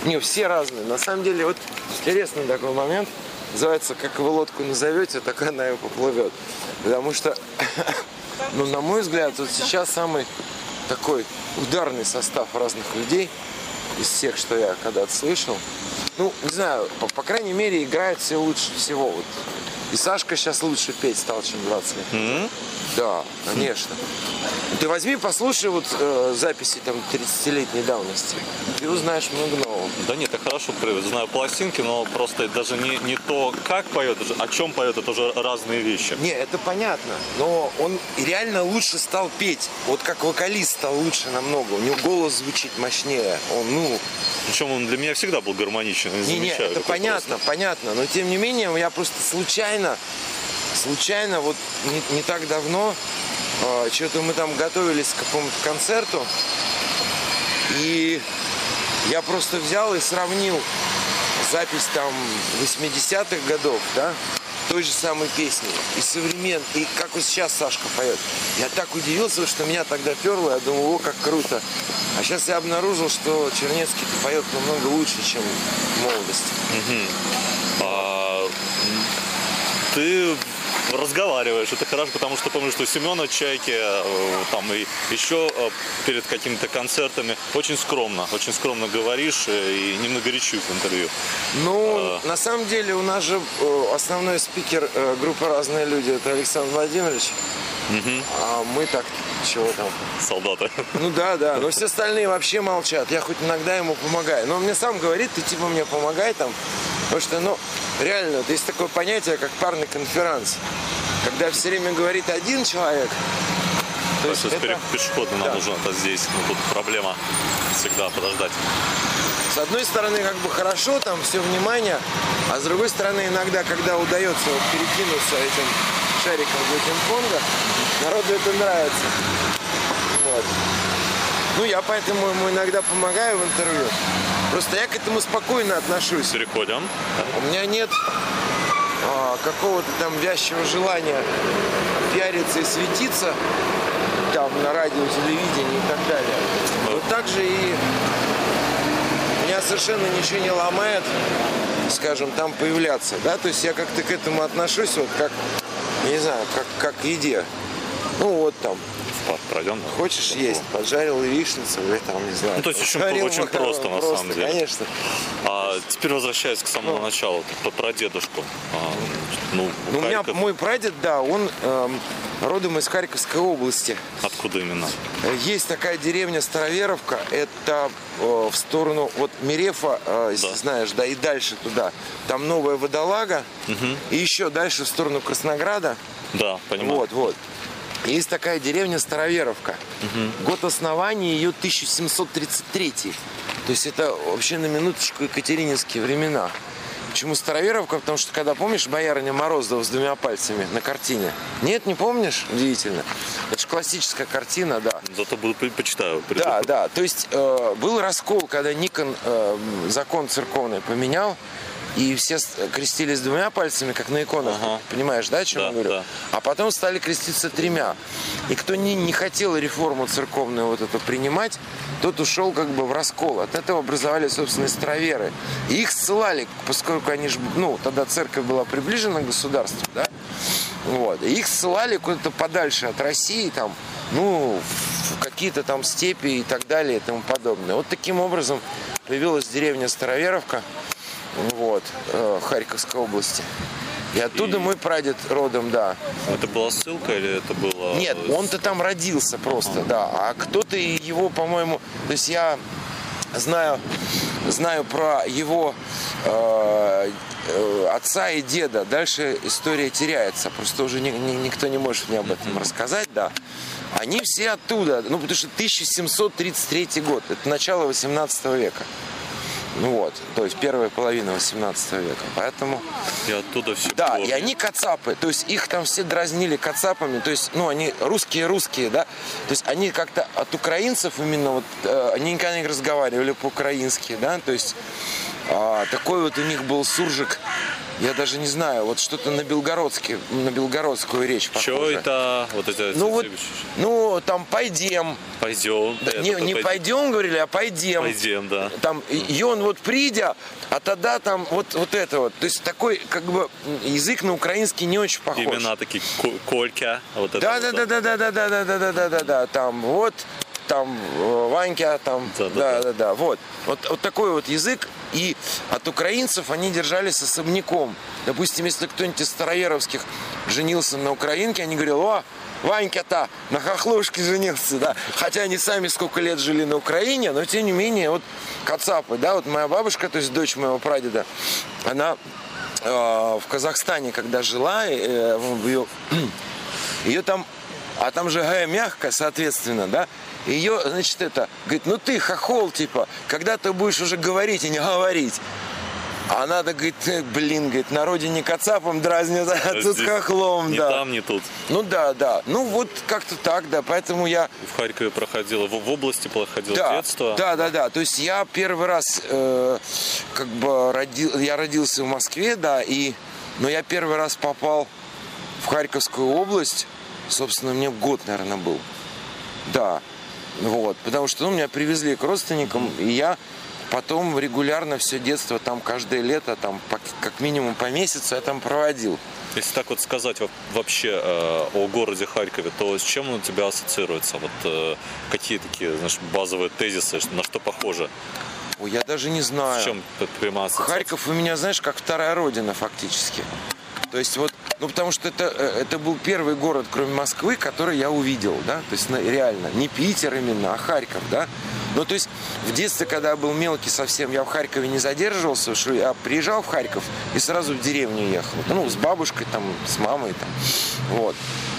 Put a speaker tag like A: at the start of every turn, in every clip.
A: Не, все разные. На самом деле, вот интересный такой момент. Называется, как вы лодку назовете, так она и поплывет. Потому что, ну, на мой взгляд, вот сейчас самый такой ударный состав разных людей из всех, что я когда-то слышал. Ну, не знаю, по крайней мере, играют все лучше всего. Вот. И Сашка сейчас лучше петь стал, чем 20 лет.
B: Mm-hmm.
A: Да, конечно. Ты возьми, послушай вот записи там 30-летней давности. Ты узнаешь много нового.
B: Да нет, я хорошо знаю пластинки, но просто даже не то, как поет, о чем поет, это уже разные вещи.
A: Не, это понятно, но он реально лучше стал петь. Вот как вокалист стал лучше намного. У него голос звучит мощнее. Он, ну...
B: Причем он для меня всегда был гармоничен.
A: Не, это понятно, понятно. Но тем не менее, я просто случайно, вот не так давно, что-то мы там готовились к какому-то концерту, и я просто взял и сравнил запись там 80-х годов, да, той же самой песни, и современной, и как вот сейчас Сашка поет. Я так удивился, что меня тогда перло, я думал, о, как круто. А сейчас я обнаружил, что Чернецкий поет намного лучше, чем в молодости.
B: Ты разговариваешь, это хорошо, потому что помню, что у Семена Чайки там и еще перед какими-то концертами очень скромно говоришь и немного горячусь в интервью.
A: Ну, на самом деле у нас же основной спикер группы «Разные люди» это Александр Владимирович. А мы так, чего там?
B: Солдаты.
A: Ну да, но все остальные вообще молчат. Я хоть иногда ему помогаю. Но он мне сам говорит, ты типа мне помогай там. Потому что, ну, реально, вот есть такое понятие, как парный конферанс. Когда все время говорит один человек.
B: То есть это... пешеходно нам нужно, это здесь. Ну, тут проблема всегда подождать.
A: С одной стороны, как бы хорошо, там все внимание, а с другой стороны, иногда, когда удается вот перекинуться этим шариком для пинг-понга, народу это нравится. Вот. Ну, я поэтому ему иногда помогаю в интервью. Просто я к этому спокойно отношусь.
B: Переходим.
A: У меня нет какого-то там вязчего желания пиариться и светиться там на радио, телевидении и так далее. Вот так же и меня совершенно ничего не ломает, скажем, там появляться, да, то есть я как-то к этому отношусь, вот как, не знаю, как к еде. Ну вот там.
B: Пройдем.
A: Хочешь есть? Поджарил яичницу или там, не знаю.
B: Ну, то есть очень просто, на самом деле.
A: Конечно.
B: Теперь возвращаясь к самому началу, про прадедушку.
A: У меня мой прадед, да, он родом из Харьковской области.
B: Откуда именно?
A: Есть такая деревня Староверовка, это в сторону вот Мерефа, если знаешь, да, и дальше туда. Там Новая Водолага, и еще дальше в сторону Краснограда.
B: Да, понимаю.
A: Вот. Есть такая деревня Староверовка. Год основания ее 1733. То есть это вообще на минуточку екатерининские времена. Почему Староверовка? Потому что, когда, помнишь, боярыня Мороздова с двумя пальцами на картине? Нет, не помнишь? Удивительно. Это же классическая картина, да.
B: Зато почитаю.
A: Да. То есть был раскол, когда Никон закон церковный поменял, и все крестились двумя пальцами, как на иконах. Понимаешь, да, о чем я говорю? Да. А потом стали креститься тремя. И кто не хотел реформу церковную вот эту принимать, тот ушел как бы в раскол. От этого образовали, собственно, староверы. И их ссылали, поскольку они же, ну, тогда церковь была приближена к государству, да? Вот. И их ссылали куда-то подальше от России, там, ну, в какие-то там степи и так далее и тому подобное. Вот таким образом появилась деревня Староверовка. Вот, Харьковской области. И оттуда мой прадед родом, да.
B: Это была ссылка или это было...
A: Нет, он-то там родился просто, да. А кто-то его, по-моему... То есть я знаю про его отца и деда. Дальше история теряется. Просто уже никто не может мне об этом рассказать, да. Они все оттуда. Ну, потому что 1733 год. Это начало 18 века. Ну вот, то есть первая половина 18 века. Поэтому...
B: И оттуда все.
A: Да, и они кацапы. То есть их там все дразнили кацапами. То есть, ну, они русские, да. То есть они как-то от украинцев именно вот... Они никогда не разговаривали по-украински, да. То есть такой вот у них был суржик Я даже не знаю, вот что-то на белгородскую речь похоже.
B: Что это? Вот это.
A: Ну, там пойдем.
B: Пойдем.
A: Да, не пойдем, говорили, а пойдем.
B: Пойдем, да.
A: Там, и он вот придя, а тогда там вот это вот. То есть такой, как бы, язык на украинский не очень похож.
B: Имена такие, Колька. Вот
A: Да. Там вот. Там Ванька, там, да. Вот такой вот язык. И от украинцев они держались особняком. Допустим, если кто-нибудь из староверовских женился на украинке, они говорили: о, Ванька-то на хохлушке женился, да. Хотя они сами сколько лет жили на Украине, но тем не менее, вот кацапы, да, вот моя бабушка, то есть дочь моего прадеда, она в Казахстане, когда жила, ее там, а там же Г мягкая, соответственно, да. Ее, значит, говорит, ну ты хохол, типа, когда ты будешь уже говорить и не говорить. А надо, говорит, говорит, на родине кацапом дразнят, а тут хохлом,
B: ни
A: да.
B: Ни там, ни тут.
A: Ну да. Ну вот как-то так, да, поэтому я...
B: В Харькове проходила, в области проходило детство.
A: Да. То есть я первый раз, я родился в Москве, да, но я первый раз попал в Харьковскую область, собственно, мне год, наверное, был. Да. Вот, потому что меня привезли к родственникам, и я потом регулярно все детство, там каждое лето, там как минимум по месяцу я там проводил.
B: Если так вот сказать вообще о городе Харькове, то с чем он у тебя ассоциируется? Вот какие такие, знаешь, базовые тезисы, на что похоже?
A: Ой, я даже не знаю.
B: В чем прямая ассоциация?
A: Харьков у меня, знаешь, как вторая родина фактически. То есть вот, потому что это был первый город, кроме Москвы, который я увидел, да, то есть реально, не Питер именно, а Харьков, да. Ну, то есть в детстве, когда я был мелкий совсем, я в Харькове не задерживался, что я приезжал в Харьков и сразу в деревню ехал, ну, с бабушкой там, с мамой там, вот.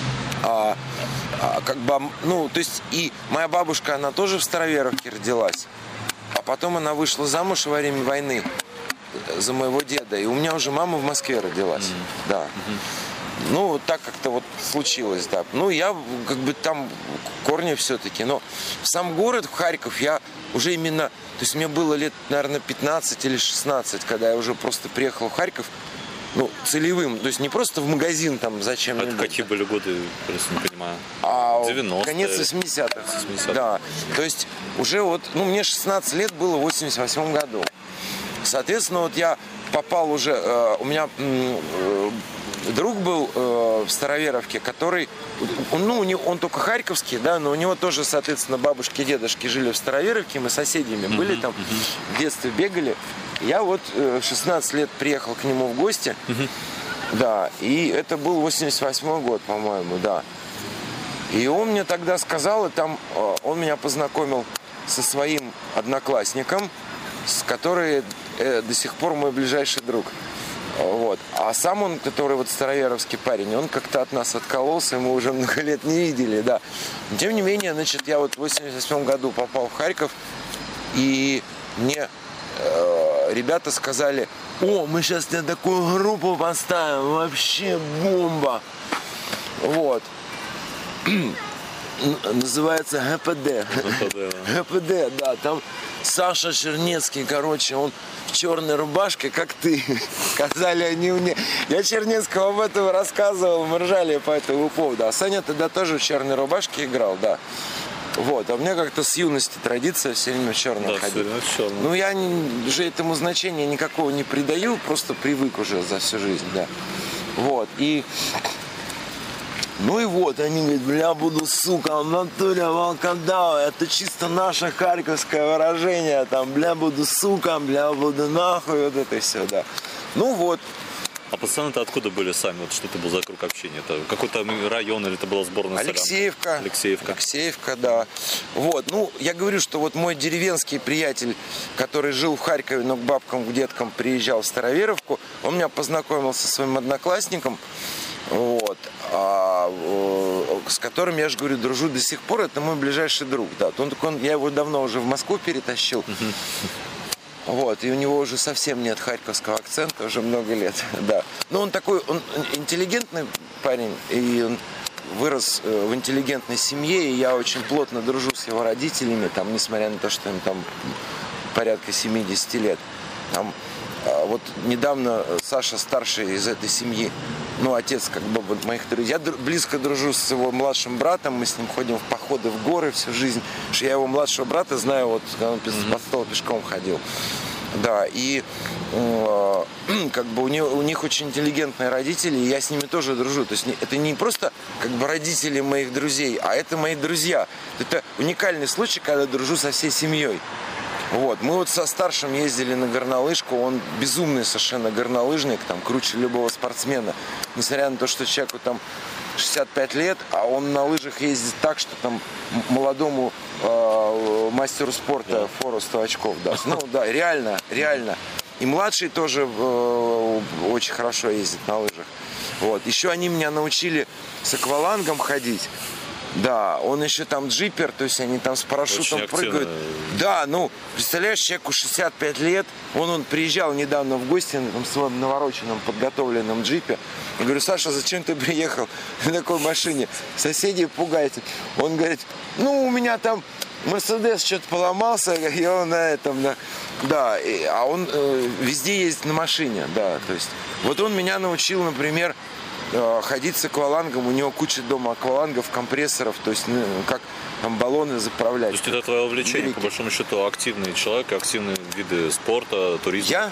A: То есть и моя бабушка, она тоже в Староверовке родилась, а потом она вышла замуж во время войны за моего деда, и у меня уже мама в Москве родилась, да. Ну, так как-то вот случилось, да. Ну, я там корни все-таки, но в сам город, в Харьков, я уже именно, то есть мне было лет, наверное, 15 или 16, когда я уже просто приехал в Харьков, целевым, то есть не просто в магазин там зачем-нибудь.
B: Это какие были годы, просто не понимаю?
A: 90-е. Конец 80-х. Да, то есть уже мне 16 лет было в 88 году. Соответственно, вот я попал уже, у меня друг был в Староверовке, который, он только харьковский, да, но у него тоже, соответственно, бабушки и дедушки жили в Староверовке, мы соседями были там, в детстве бегали. Я вот 16 лет приехал к нему в гости, да, и это был 88 год, по-моему, да. И он мне тогда сказал, и там он меня познакомил со своим одноклассником, с которым до сих пор мой ближайший друг. Вот. А сам он, который вот староверовский парень, он как-то от нас откололся, мы уже много лет не видели, да. Но, тем не менее, значит, я вот в 88 году попал в Харьков, и мне ребята сказали: о, мы сейчас тебе такую группу поставим, вообще бомба. Вот. Называется ГПД. ГПД, да, там Саша Чернецкий, он в черной рубашке, как ты. Сказали они мне. Я Чернецкого об этом рассказывал, мы ржали по этому поводу. А Саня тогда тоже в черной рубашке играл, да. Вот, а у меня как-то с юности традиция все время в черном ходить. Ну, я уже этому значения никакого не придаю, просто привык уже за всю жизнь, да. Вот, и... Ну и вот, они говорят: бля, буду, сука, в натуре волкодава. Это чисто наше харьковское выражение. Там, бля, буду, сука, бля, буду, нахуй. Вот это все, да. Ну вот.
B: А пацаны-то откуда были сами? Вот что это был за круг общения? Это какой-то район или это была сборная
A: Алексеевка. Алексеевка, да. Вот, я говорю, что вот мой деревенский приятель, который жил в Харькове, но к бабкам, к деткам приезжал в Староверовку, он меня познакомил со своим одноклассником, вот, с которым, я же говорю, дружу до сих пор. Это мой ближайший друг, да. Я его давно уже в Москву перетащил. Вот, и у него уже совсем нет харьковского акцента, уже много лет, да. Но он интеллигентный парень, и он вырос в интеллигентной семье, и я очень плотно дружу с его родителями, там, несмотря на то, что им там порядка 70 лет. Там, вот недавно Саша старший из этой семьи, ну, отец как бы вот моих друзей. Я близко дружу с его младшим братом, мы с ним ходим в походы в горы всю жизнь. Что я его младшего брата знаю, вот когда он по столу пешком ходил. Да, и как бы у них очень интеллигентные родители, и я с ними тоже дружу. То есть это не просто как бы родители моих друзей, а это мои друзья. Это уникальный случай, когда дружу со всей семьей. Вот. Мы вот со старшим ездили на горнолыжку, он безумный совершенно горнолыжник, там, круче любого спортсмена. Несмотря на то, что человеку там 65 лет, а он на лыжах ездит так, что там молодому мастеру спорта фору 100 очков даст. Ну да, реально. И младший тоже очень хорошо ездит на лыжах. Вот. Еще они меня научили с аквалангом ходить. Да, он еще там джипер, то есть они там с парашютом очень прыгают. Да, ну, представляешь, человеку 65 лет, он приезжал недавно в гости на своем навороченном, подготовленном джипе. Я говорю: Саша, зачем ты приехал на такой машине? Соседи пугаете. Он говорит: ну, у меня там Мерседес что-то поломался, и он на этом, да, а он везде ездит на машине, да, то есть. Вот он меня научил, например, ходить с аквалангом, у него куча дома аквалангов, компрессоров, то есть как там баллоны заправлять.
B: То есть это твое увлечение, по большому счету, активный человек, активные виды спорта, туризма?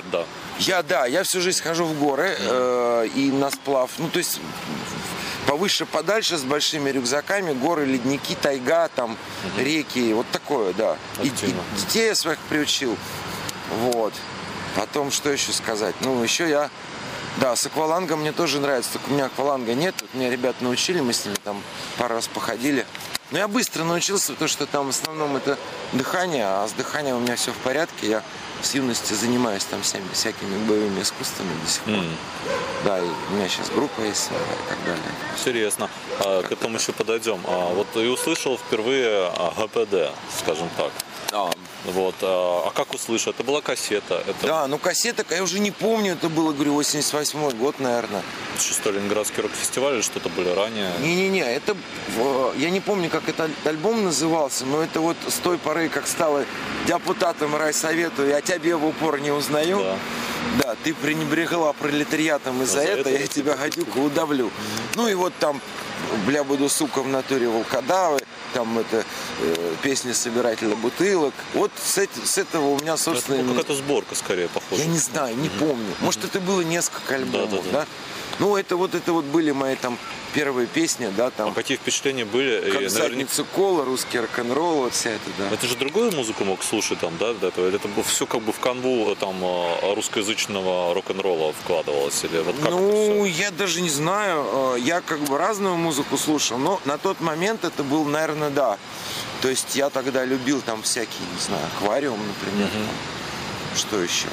A: Я всю жизнь хожу в горы и на сплав, ну то есть повыше, подальше, с большими рюкзаками, горы, ледники, тайга, там, реки, вот такое, да. И детей я своих приучил, вот. Потом, что еще сказать? Ну, еще я... Да, с аквалангом мне тоже нравится, только у меня акваланга нет. Вот меня ребята научили, мы с ними там пару раз походили. Но я быстро научился, потому что там в основном это дыхание, а с дыханием у меня все в порядке. Я с юности занимаюсь там всякими боевыми искусствами до сих пор. Да, и у меня сейчас группа есть и так далее.
B: Интересно. К этому еще подойдем. Вот и услышал впервые ГПД, скажем так. Вот. А как услышал? Это была кассета?
A: Да, ну кассета, я уже не помню, это было, говорю, 88-й год, наверное.
B: Что, Ленинградский рок-фестиваль или что-то были ранее?
A: Не-не-не, это, я не помню, как этот альбом назывался, но это вот с той поры, как стала депутатом райсовета, я тебя в упор не узнаю. Да, ты пренебрегла пролетариатом, и за это я тебя, гадюка, удавлю. Ну и вот там, бля, буду, сука, в натуре волкодавы, там это песня собирателя бутылок. Вот с этого у меня, собственно...
B: Это какая-то сборка, скорее, похоже.
A: Я не знаю, не помню. Может, это было несколько альбомов, да? Ну, это вот были мои там первые песни, да, там.
B: А какие впечатления были?
A: Как задницу кола, русский рок-н-ролл, вот вся это, да.
B: Это же другую музыку мог слушать там, да, до этого? Или это все как бы в канву там русскоязычного рок-н-ролла вкладывалось? Или вот как
A: ну, я даже не знаю. Я как бы разную музыку слушал, но на тот момент это был, наверное, да. То есть я тогда любил там всякие, не знаю, аквариум, например. Там. Что еще?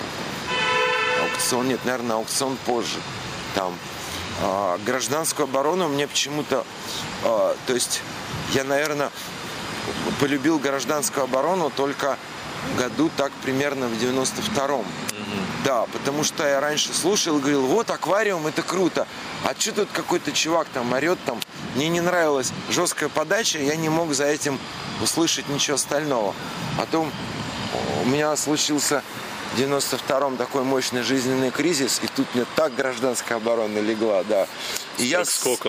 A: Аукцион, нет, наверное, аукцион позже. Там гражданскую оборону мне почему-то, то есть я, наверное, полюбил гражданскую оборону только году так примерно в 92-м. Да, потому что я раньше слушал и говорил: вот аквариум, это круто. А что тут какой-то чувак там орет, там, мне не нравилась жесткая подача, я не мог за этим услышать ничего остального. Потом у меня случился в 92-м такой мощный жизненный кризис, и тут мне так гражданская оборона легла, да. И я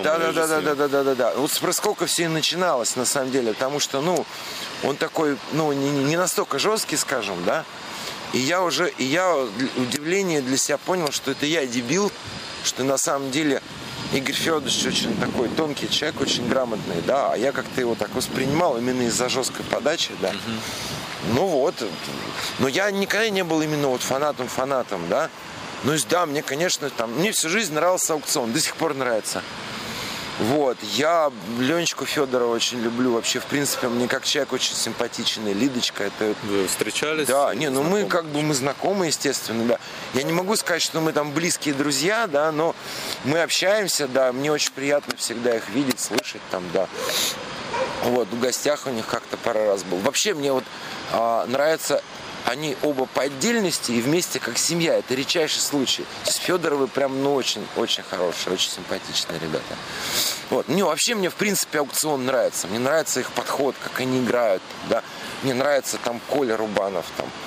A: да. Вот с прыскока все и начиналось, на самом деле, потому что, ну, он такой, ну, не настолько жесткий, скажем, да. И я удивление для себя понял, что это я дебил, что на самом деле Игорь Федорович очень такой тонкий человек, очень грамотный, да, а я как-то его так воспринимал именно из-за жесткой подачи, да. Ну вот, но я никогда не был именно вот фанатом, да. Ну да, мне, конечно, там, мне всю жизнь нравился аукцион, до сих пор нравится. Вот, я Ленечку Федорова очень люблю, вообще, в принципе, мне как человек очень симпатичный, Лидочка, это...
B: Вы встречались?
A: Да, не, ну мы как бы, мы знакомы, естественно, да. Я не могу сказать, что мы там близкие друзья, да, но мы общаемся, да, мне очень приятно всегда их видеть, слышать там, да. Вот, в гостях у них как-то пару раз был. Вообще, мне вот нравится... Они оба по отдельности и вместе как семья. Это редчайший случай. С Федоровой прям, ну, очень хорошие, очень симпатичные ребята. Вот. Мне в принципе аукцион нравится. Мне нравится их подход, как они играют. Да. Мне нравится там Коля Рубанов, там,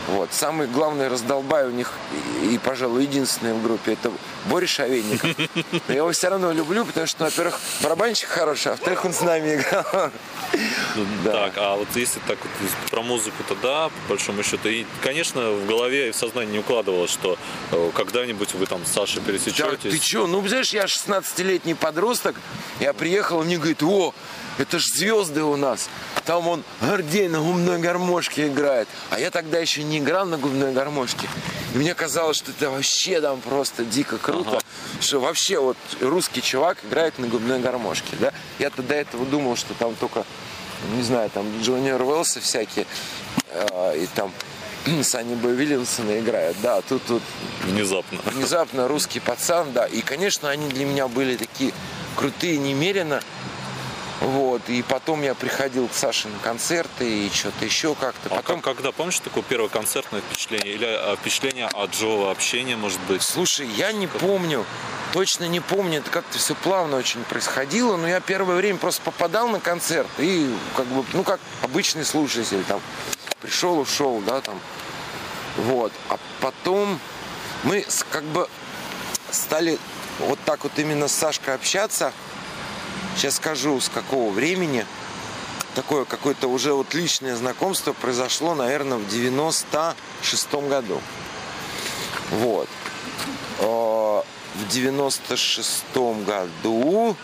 A: Вот. Самый главный раздолбай у них, и, пожалуй, единственный в группе, это Боря Шавейников. Но я его все равно люблю, потому что, во-первых, барабанщик хороший, а во-вторых, он с нами играл.
B: Так, а вот если так вот про музыку-то, да, по большому счету, и, конечно, в голове и в сознании не укладывалось, что когда-нибудь вы там с Сашей пересечетесь.
A: Да, ты че? Ну, знаешь, я 16-летний подросток, я приехал, мне говорит: о, это ж звезды у нас. Там он Гордей на губной гармошке играет. А я тогда еще не играл на губной гармошке. И мне казалось, что это вообще там просто дико круто. Что вообще вот русский чувак играет на губной гармошке. Да? Я-то до этого думал, что там только, не знаю, там Джуниор Уэллсы всякие. И там Санни Бой Вильямсона играют. Да, тут внезапно русский пацан, да. И, конечно, они для меня были такие крутые немерено. Вот, и потом я приходил к Саше на концерты и что-то еще как-то.
B: Потом... когда, помнишь, такое первое концертное впечатление? Или впечатление от живого общения, может быть?
A: Слушай, я не помню, точно не помню, это как-то все плавно очень происходило, но я первое время просто попадал на концерт и как бы, ну, как обычный слушатель, там, пришел, ушел, да, там, вот. А потом мы как бы стали вот так вот именно с Сашкой общаться. Сейчас скажу, с какого времени. Такое какое-то уже вот личное знакомство произошло, наверное, в 96-м году. Вот. В 96-м году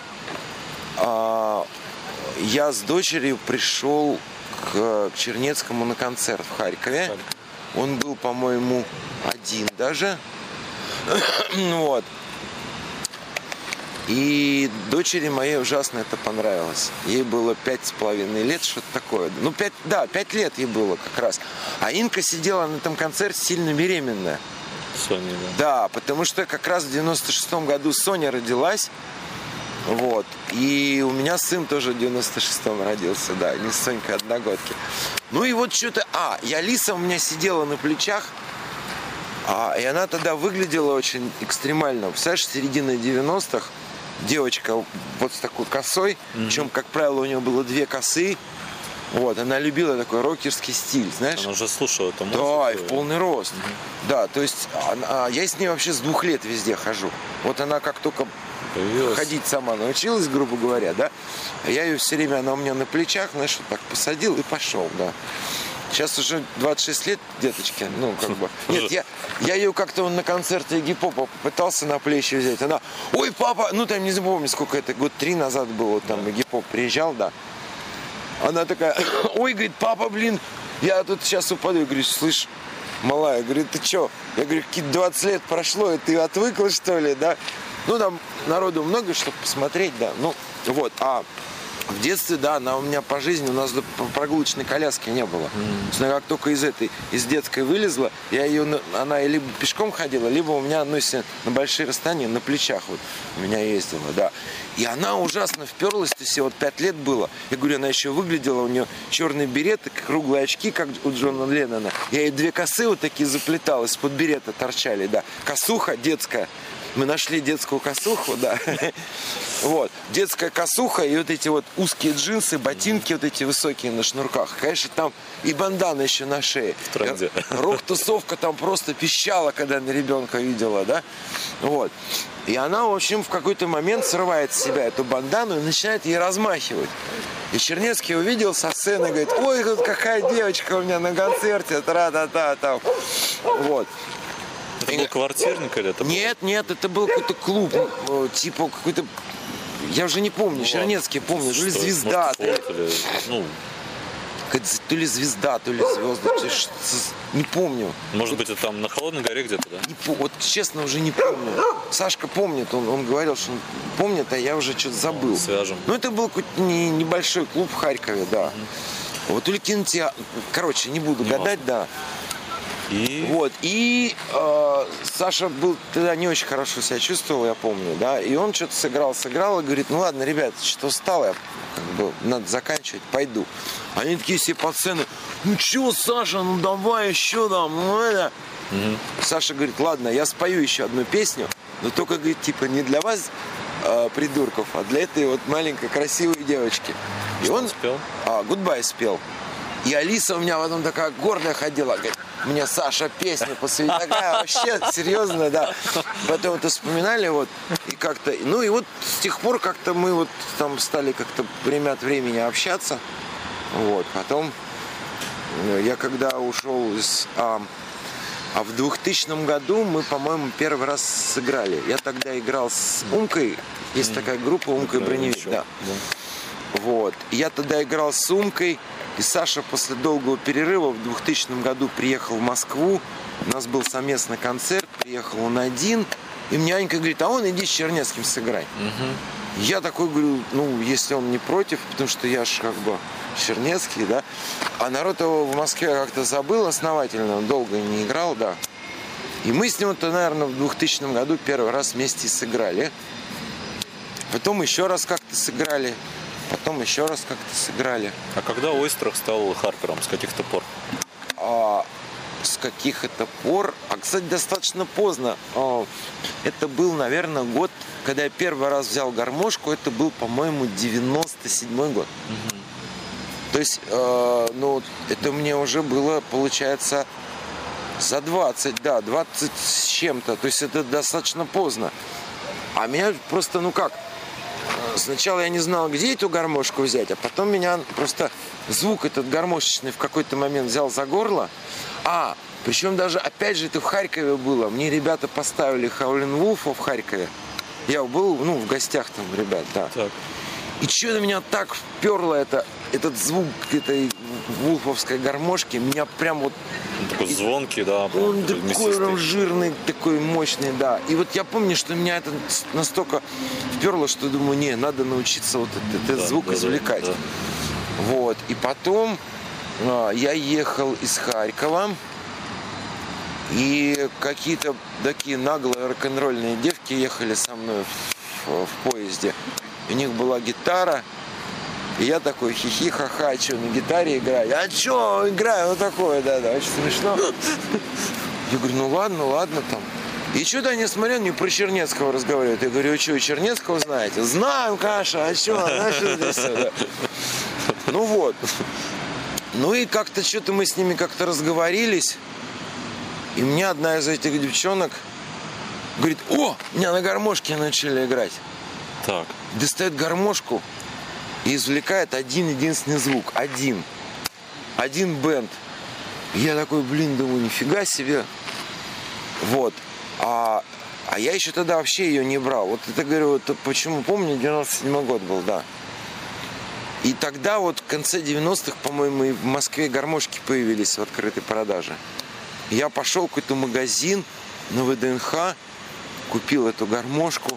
A: я с дочерью пришел к Чернецкому на концерт в Харькове. Он был, по-моему, один даже. Вот. И дочери моей ужасно это понравилось. Ей было 5,5 лет, что-то такое. Ну, 5 лет ей было как раз. А Инка сидела на этом концерте сильно беременная.
B: Соня, да?
A: Да, потому что как раз в 96-м году Соня родилась. Вот. И у меня сын тоже в 96-м родился, да, не с Сонькой одногодки. Ну и вот что-то... Лиса у меня сидела на плечах. И она тогда выглядела очень экстремально. Представляешь, середина 90-х. Девочка вот с такой косой, причем, как правило, у нее было 2 косы. Вот, она любила такой рокерский стиль, знаешь.
B: Она уже слушала эту музыку.
A: Да, и в полный рост. Да, то есть я с ней вообще с 2 лет везде хожу. Вот она как только ходить сама научилась, грубо говоря, да. Я ее все время, она у меня на плечах, знаешь, вот так посадил и пошел, да. Сейчас уже 26 лет, деточке, ну, как бы. Нет, я ее как-то на концерте Игги-Попа попытался на плечи взять. Она: ой, папа, ну, там, не запомню, сколько это, 3 года назад было, там, Игги-Поп приезжал, да. Она такая: ой, говорит, папа, блин, я тут сейчас упаду. Я говорю: слышь, малая, говорю, ты что? Я говорю, какие-то 20 лет прошло, и ты отвыкла, что ли, да? Ну, там народу много, чтобы посмотреть, да. Ну, вот, в детстве, да, она у меня по жизни, у нас прогулочной коляски не было. То есть она как только из детской вылезла, она либо пешком ходила, либо у меня, на большие расстояния на плечах вот у меня ездила, да. И она ужасно вперлась, то есть вот 5 лет было. Я говорю, она еще выглядела, у нее черный берет, круглые очки, как у Джона Леннона. Я ей 2 косы вот такие заплетал, из-под берета торчали, да. Косуха детская. Мы нашли детскую косуху, да. Вот. Детская косуха и вот эти вот узкие джинсы, ботинки вот эти высокие на шнурках. Конечно, там и бандана еще на шее. Рок-тусовка там просто пищала, когда на ребенка видела, да. Вот. И она, в общем, в какой-то момент срывает с себя эту бандану и начинает ей размахивать. И Чернецкий увидел со сцены, говорит: ой, тут какая девочка у меня на концерте, тра-та-та, там. Вот.
B: Это был квартирник или это был?
A: Нет, это был какой-то клуб, типа какой-то, я уже не помню, Чернецкий помню, то ли «Звезда», то ли «Звезда», то ли «Звезды», не помню.
B: Может быть, это там на Холодной горе где-то, да?
A: Вот честно, уже не помню. Сашка помнит, он говорил, что он помнит, а я уже что-то забыл.
B: Свяжем.
A: Ну, это был какой-то небольшой клуб в Харькове, да. Вот, или кинотеатр, короче, не буду гадать, да. И Саша был тогда не очень хорошо себя чувствовал, я помню, да, и он что-то сыграл и говорит: ну ладно, ребят, что устал, я надо заканчивать, пойду. Они такие все пацаны: ну что, Саша, ну давай еще там, ну это. Саша говорит: ладно, я спою еще одну песню, но только, говорит, типа не для вас, придурков, а для этой вот маленькой красивой девочки. И он
B: спел?
A: Goodbye спел. И Алиса у меня потом такая гордая ходила, говорит, мне Саша песню посвятила. Такая вообще серьезная, да. Потом это вспоминали, вот, и как-то, ну и вот с тех пор как-то мы вот там стали как-то время от времени общаться. Вот, потом я когда ушел из... А в 2000 году мы, по-моему, первый раз сыграли. Я тогда играл с Умкой. Есть такая группа Умка и Броневик. Да. Вот. Я тогда играл с Умкой. И Саша после долгого перерыва в 2000 году приехал в Москву. У нас был совместный концерт. Приехал он один. И мне Анька говорит, а он иди с Чернецким сыграй. Я такой говорю, ну, если он не против, потому что я ж как бы Чернецкий, да. А народ его в Москве как-то забыл основательно, он долго не играл, да. И мы с ним-то, наверное, в 2000 году первый раз вместе сыграли. Потом еще раз как-то сыграли. Потом еще раз как-то сыграли.
B: А когда Ойстрах стал Харпером? С каких-то пор?
A: С каких это пор? А, кстати, достаточно поздно. Это был, наверное, год, когда я первый раз взял гармошку. Это был, по-моему, 97-й год. То есть, ну, это мне уже было, получается, за 20, да, 20 с чем-то. То есть, это достаточно поздно. А меня просто, ну как, сначала я не знал, где эту гармошку взять, а потом меня просто звук этот гармошечный в какой-то момент взял за горло. Причем даже, опять же, это в Харькове было. Мне ребята поставили Howlin' Wolf в Харькове. Я был, ну, в гостях там, ребят, да. Так. И что-то меня так вперло этот звук этой вулфовской гармошки. Меня прям вот...
B: Он такой звонкий, да.
A: Он такой прям жирный, такой мощный, да. И вот я помню, что меня это настолько вперло, что думаю, не, надо научиться вот этот звук извлекать. Да. Вот. И потом я ехал из Харькова. И какие-то такие наглые рок-н-ролльные девки ехали со мной в поезде. У них была гитара. И я такой хихи, ха-ха, что, на гитаре играю? А что, играю, вот такое, да, очень смешно. Я говорю, ну ладно там. И что-то они смотрят, мне про Чернецкого разговаривают. Я говорю, что, Чернецкого знаете? Знаем, Каша, а что, это все, да. Ну вот. Ну и как-то что-то мы с ними как-то разговорились. И мне одна из этих девчонок говорит, меня на гармошке начали играть.
B: Так.
A: Достает гармошку и извлекает один-единственный звук. Один бенд. Я такой, думаю, нифига себе. Вот. А я еще тогда вообще ее не брал. Вот это, говорю, вот почему помню, 97-й год был, да. И тогда вот в конце 90-х, по-моему, и в Москве гармошки появились в открытой продаже. Я пошел в какой-то магазин на ВДНХ, купил эту гармошку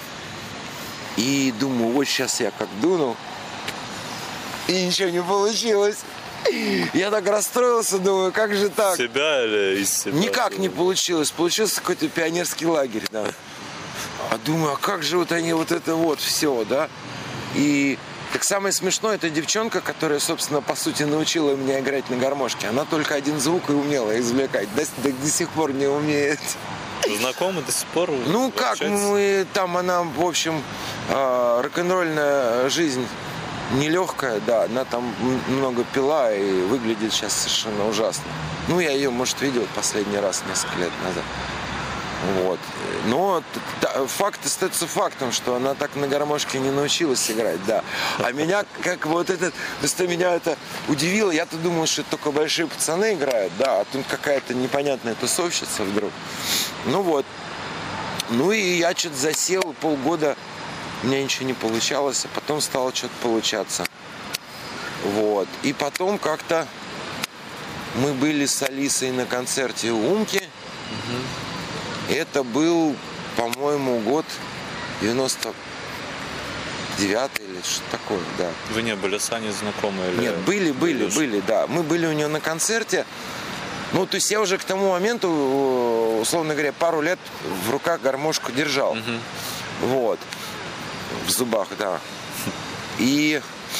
A: и думаю, вот сейчас я как дунул, и ничего не получилось. Я так расстроился, думаю, как же так?
B: Себя или из себя?
A: Никак не получилось. Получился какой-то пионерский лагерь, да. А думаю, а как же вот они вот это вот все, да? И так самое смешное, это девчонка, которая, собственно, по сути, научила меня играть на гармошке. Она только один звук и умела извлекать. До сих пор не умеет.
B: Знакомы до сих пор?
A: Ну как, мы там, она, в общем, рок-н-ролльная жизнь нелегкая, да. Она там много пила и выглядит сейчас совершенно ужасно. Ну, я ее, может, видел последний раз несколько лет назад. Вот. Но факт остается фактом, что она так на гармошке не научилась играть, да. А меня как вот этот, просто меня это удивило. Я-то думал, что только большие пацаны играют, да, а тут какая-то непонятная тусовщица вдруг. Ну вот. Ну и я что-то засел, полгода у меня ничего не получалось, а потом стало что-то получаться. Вот. И потом как-то мы были с Алисой на концерте у Умки. Это был, по-моему, год 99-й или что-то такое, да.
B: Вы не были с Аней знакомы? Или...
A: Нет, были, да. Мы были у нее на концерте. Ну, то есть я уже к тому моменту, условно говоря, пару лет в руках гармошку держал. Вот. В зубах, да. И...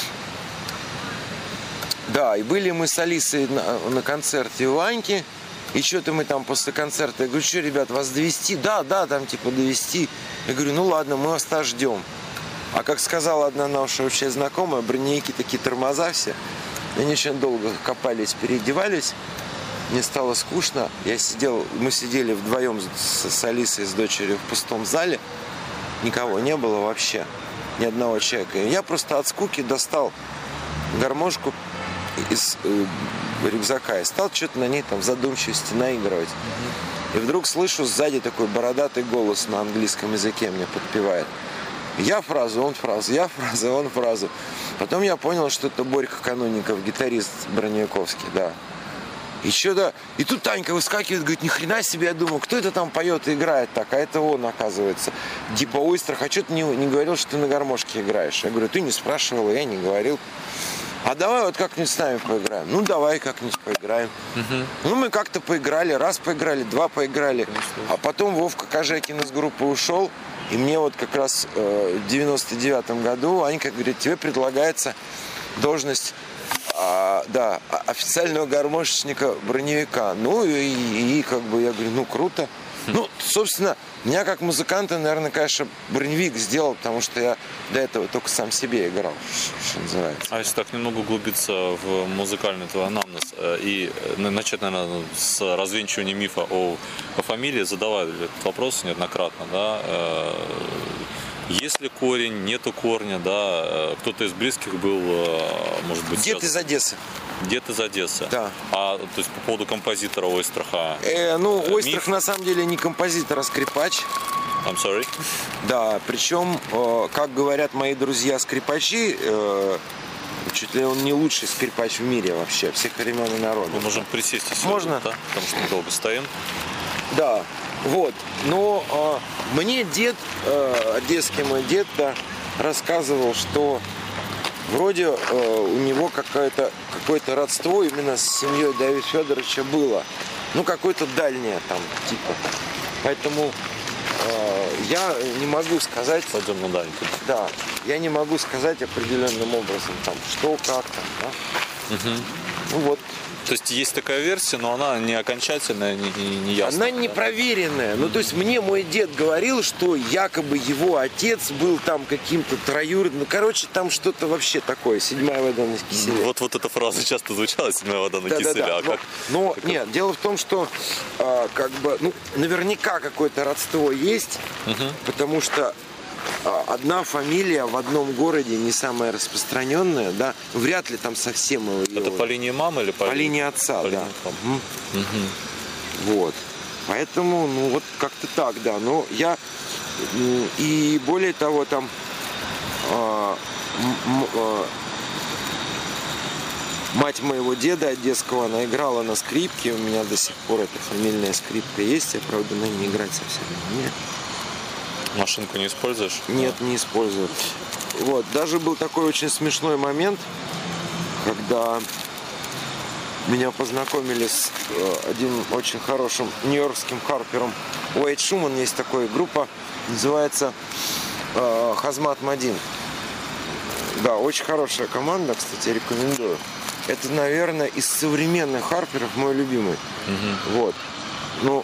A: Да, и были мы с Алисой на концерте у Аньки. И что-то мы там после концерта, я говорю, что, ребят, вас довезти? Да, там типа довезти. Я говорю, ну ладно, мы вас ждем. А как сказала одна наша общая знакомая, броневики такие тормоза все. Они очень долго копались, переодевались. Мне стало скучно. Мы сидели вдвоем с Алисой, с дочерью в пустом зале. Никого не было вообще. Ни одного человека. И я просто от скуки достал гармошку из рюкзака и стал что-то на ней там в задумчивости наигрывать. И вдруг слышу сзади такой бородатый голос на английском языке мне подпевает. Я фразу, он фразу, я фразу, он фразу. Потом я понял, что это Борька Канунников, гитарист Броневиковский, да. И тут Танька выскакивает, говорит, ни хрена себе, я думаю, кто это там поет и играет так, а это он, оказывается. Типа, Ойстрах, а что ты не говорил, что ты на гармошке играешь? Я говорю, ты не спрашивал, я не говорил. А давай вот как-нибудь с нами поиграем. Ну, давай как-нибудь поиграем. Ну, мы как-то поиграли, раз поиграли, два поиграли. А потом Вовка Кожекин из группы ушел. И мне вот как раз в 99-м году Анька говорит, тебе предлагается должность официального гармошечника Броневика. Ну, и как бы я говорю, ну, круто. Ну, собственно, меня как музыканта, наверное, конечно, Броневик сделал, потому что я до этого только сам себе играл, что называется.
B: А если так немного углубиться в музыкальный твой анамнез и начать, наверное, с развенчивания мифа о фамилии, задавали этот вопрос неоднократно, да, есть ли корень, нету корня, да, кто-то из близких был, может быть...
A: Дед из Одессы.
B: Дед из Одессы.
A: Да.
B: А, то есть по поводу композитора Ойстраха?
A: Ойстрах на самом деле не композитор, а скрипач.
B: I'm sorry?
A: Да, причем, как говорят мои друзья-скрипачи, чуть ли он не лучший скрипач в мире вообще, всех времен и народов.
B: Мы можем присесть и
A: можно?
B: Да? Потому что мы долго стоим.
A: Да, вот. Но мне дед, одесский мой дед, да, рассказывал, что вроде у него какое-то родство именно с семьей Давида Федоровича было. Ну, какое-то дальнее там, типа. Поэтому я не могу сказать...
B: Пойдем на дальний.
A: Да, я не могу сказать определенным образом, там, что, как там, да. Ну, вот.
B: То есть есть такая версия, но она не окончательная, не ясная.
A: Она не проверенная. Ну, то есть мне мой дед говорил, что якобы его отец был там каким-то троюродным. Ну, короче, там что-то вообще такое. Седьмая вода на киселе.
B: Вот эта фраза часто звучала, седьмая вода на киселе.
A: Да.
B: А как?
A: Но нет, дело в том, что наверняка какое-то родство есть, потому что одна фамилия в одном городе не самая распространенная, да, вряд ли там совсем его.
B: Это по линии мамы или
A: по линии отца,
B: по
A: да.
B: Линии
A: Вот. Поэтому, ну, вот как-то так, да. Но я и более того, там мать моего деда одесского, она играла на скрипке. У меня до сих пор эта фамильная скрипка есть. Я, правда, на ней играть совсем не умею.
B: Машинку не используешь?
A: Нет, не использую. Вот. Даже был такой очень смешной момент, когда меня познакомили с одним очень хорошим нью-йоркским харпером. Уэйд Шуман, есть такая группа, называется Хазмат Мадин. Да, очень хорошая команда, кстати, рекомендую. Это, наверное, из современных харперов мой любимый. Вот. Ну,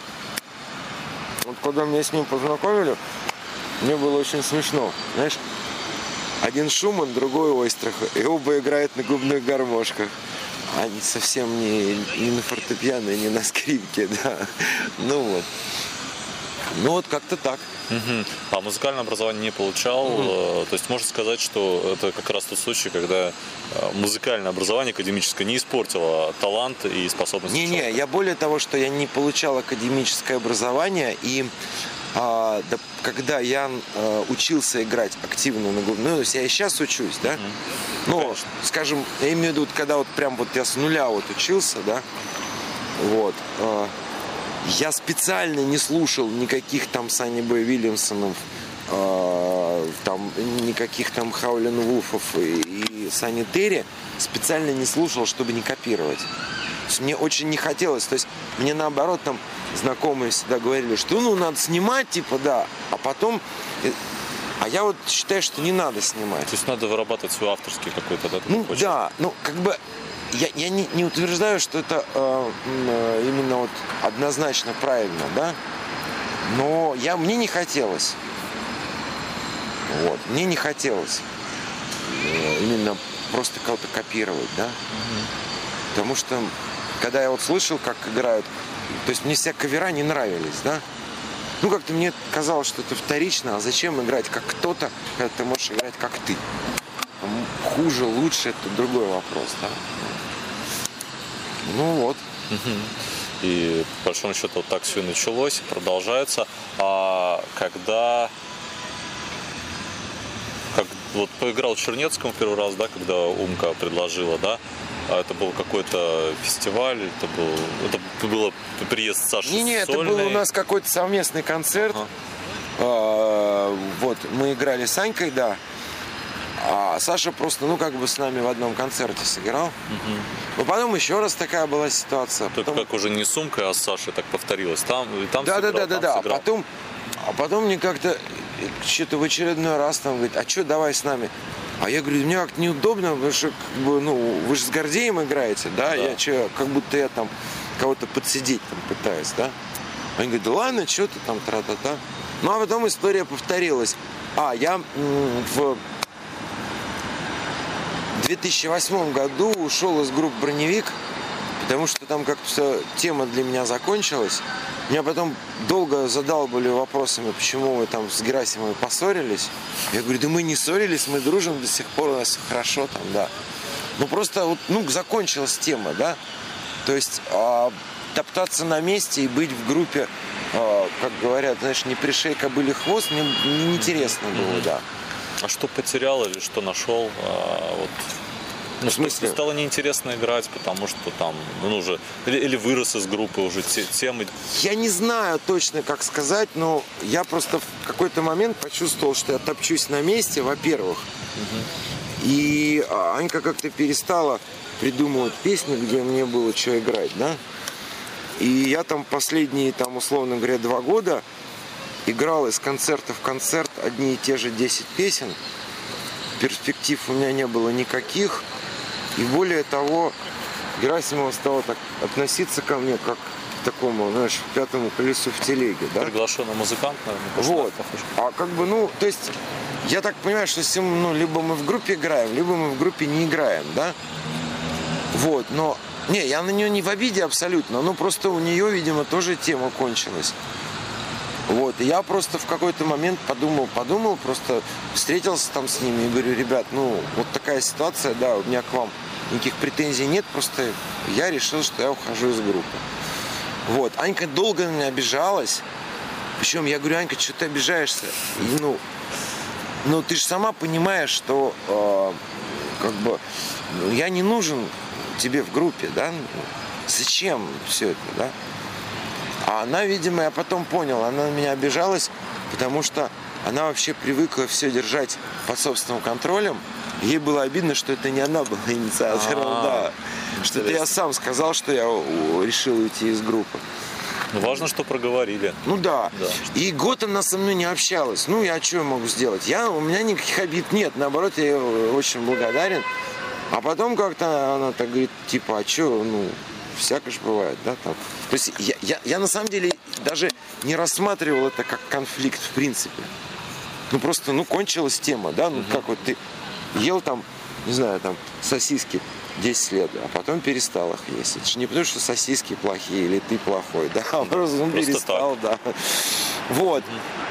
A: вот когда меня с ним познакомили, мне было очень смешно. Знаешь, один Шуман, другой Ойстрах. И оба играют на губных гармошках. Они совсем не на фортепиано, не на скрипке, да. Ну вот. Ну вот как-то так.
B: А музыкальное образование не получал. То есть можно сказать, что это как раз тот случай, когда музыкальное образование академическое не испортило талант и способность человека.
A: Я более того, что я не получал академическое образование, и когда я учился играть активно на губной, ну, то есть я и сейчас учусь, да, но, скажем, я имею в виду, когда вот прям вот я с нуля вот учился, да, вот, я специально не слушал никаких там Санни Бой Вильямсонов, там, никаких там Хаулин Вулфов и Санни Терри, специально не слушал, чтобы не копировать. То есть мне очень не хотелось, то есть мне наоборот там знакомые всегда говорили, что ну надо снимать, типа, да, а потом... А я вот считаю, что не надо снимать.
B: То есть надо вырабатывать свой авторский какой-то, да?
A: Ну да, ну как бы я не утверждаю, что это именно вот однозначно правильно, да, но мне не хотелось. Вот, мне не хотелось именно просто кого-то копировать, да. Потому что, когда я вот слышал, как играют, то есть мне все кавера не нравились, да. Ну, как-то мне казалось, что это вторично, а зачем играть как кто-то, когда ты можешь играть как ты. Хуже, лучше, это другой вопрос, да. Ну вот.
B: И, по большому счету, вот так все и началось, и продолжается. А когда... Вот поиграл в Чернецком первый раз, да, когда Умка предложила, да, а это был какой-то фестиваль, это было приезд Саши
A: Не, это был у нас какой-то совместный концерт. Вот, мы играли с Анькой, да. А Саша просто, с нами в одном концерте сыграл. Но потом еще раз такая была ситуация.
B: Только как уже не с Умкой, а с Сашей так повторилось. Там
A: Да. А потом мне как-то что-то в очередной раз там говорит, а что, давай с нами. А я говорю, мне как-то неудобно, потому что, вы же с Гордеем играете, да? Я как будто я там кого-то подсидеть там пытаюсь, да? Они говорят, да ладно, что ты там, тра-та-та. Ну, а потом история повторилась. Я в 2008 году ушел из группы «Броневик», потому что там как-то вся тема для меня закончилась. Меня потом долго задалбали вопросами, почему вы там с Герасимовой поссорились. Я говорю, да мы не ссорились, мы дружим до сих пор, у нас все хорошо там, да. Ну просто закончилась тема, да. То есть топтаться на месте и быть в группе, как говорят, знаешь, не пришей кобыле хвост, мне неинтересно было, да.
B: А что потерял или что нашел? В смысле? Стало неинтересно играть, потому что там, уже или вырос из группы уже темы.
A: Я не знаю точно, как сказать, но я просто в какой-то момент почувствовал, что я топчусь на месте, во-первых. И Анька как-то перестала придумывать песни, где мне было что играть, да. И я там последние, условно говоря, 2 года играл из концерта в концерт одни и те же 10 песен. Перспектив у меня не было никаких. И более того, Герасимова стала так относиться ко мне, как к такому, знаешь, 5-му колесу в телеге, да?
B: Приглашенный музыкант, наверное.
A: Вот. То есть, я так понимаю, что либо мы в группе играем, либо мы в группе не играем, да? Вот, но... Не, я на нее не в обиде абсолютно, просто у нее, видимо, тоже тема кончилась. Вот, и я просто в какой-то момент подумал, просто встретился там с ними и говорю, ребят, вот такая ситуация, да, у меня к вам никаких претензий нет, просто я решил, что я ухожу из группы. Вот, Анька долго на меня обижалась, причем я говорю, Анька, что ты обижаешься? И, ты же сама понимаешь, что, я не нужен тебе в группе, да, зачем все это, да? А она, видимо, я потом понял, она на меня обижалась, потому что она вообще привыкла все держать под собственным контролем. Ей было обидно, что это не она была инициатором, да. Что это я сам сказал, что я решил уйти из группы.
B: Важно, что проговорили.
A: Да. И год она со мной не общалась. Я что могу сделать? У меня никаких обид нет. Наоборот, я ей очень благодарен. А потом как-то она так говорит, а что, всякое же бывает, да, там. То есть я на самом деле даже не рассматривал это как конфликт в принципе. Просто, кончилась тема, да, как вот ты ел там, не знаю, там, сосиски 10 лет, а потом перестал их есть. Это же не потому, что сосиски плохие или ты плохой, да, а просто перестал, так. Да. Вот.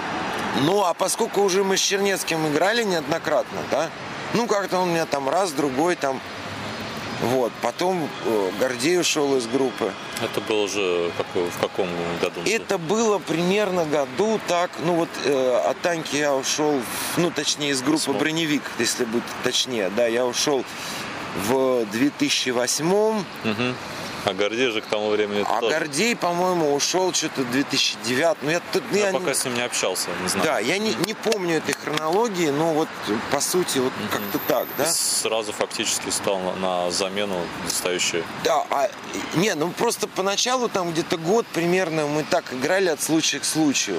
A: А поскольку уже мы с Чернецким играли неоднократно, да, как-то он меня там раз, другой там. Вот. Потом Гордей ушел из группы.
B: Это было уже в каком году?
A: Это было примерно году так. От Таньки я ушел, точнее, из группы «Броневик», если быть точнее. Да, я ушел в 2008-м.
B: А Гордей же к тому времени тоже.
A: Гордей, по-моему, ушел что-то в 2009.
B: Я пока с ним не общался, не знаю.
A: Да, я не помню этой хронологии, но по сути как-то так, да?
B: И сразу фактически стал на замену достающую.
A: Да, просто поначалу там где-то год примерно мы так играли от случая к случаю.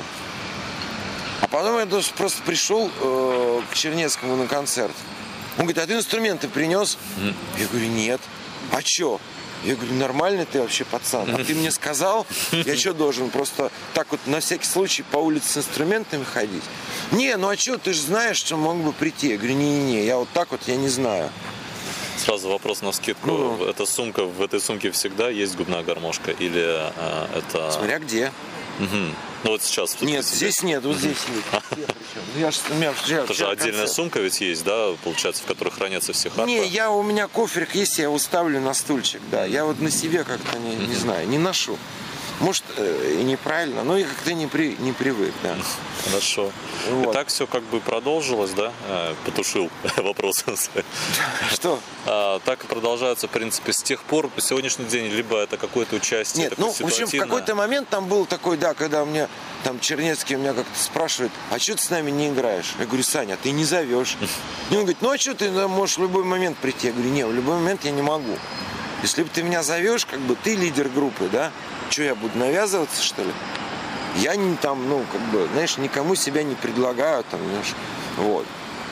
A: А потом я просто пришел к Чернецкому на концерт. Он говорит, а ты инструменты принес? Я говорю, нет. А что? Я говорю, нормальный ты вообще пацан. А ты мне сказал, я что должен просто так вот на всякий случай по улице с инструментами ходить? Не, а что, ты же знаешь, что мог бы прийти. Я говорю, не, я вот так вот, я не знаю.
B: Сразу вопрос навскидку. Эта сумка, в этой сумке всегда есть губная гармошка? Или это...
A: Смотря где.
B: Угу. Ну вот сейчас.
A: Нет, здесь нет, вот здесь есть.
B: Это же отдельная сумка ведь есть, да, получается, в которой хранятся все харпы?
A: Не, у меня кофрик есть, я его ставлю на стульчик, да. Я вот на себе как-то не знаю, не ношу. Может, и неправильно, но и как-то не привык, да.
B: Хорошо. Вот. И так все как бы продолжилось, да? Потушил вопрос.
A: Что?
B: Так и продолжается, в принципе, с тех пор, по сегодняшний день, либо это какое-то участие.
A: Нет, в общем, в какой-то момент там был такой, да, когда мне там Чернецкий меня как-то спрашивает, а что ты с нами не играешь? Я говорю, Саня, ты не зовешь. И он говорит, а что ты можешь в любой момент прийти? Я говорю, не, в любой момент я не могу. Если бы ты меня зовешь, как бы ты лидер группы, да? Что, я буду навязываться, что ли? Я не там, знаешь, никому себя не предлагаю, там, знаешь, вот.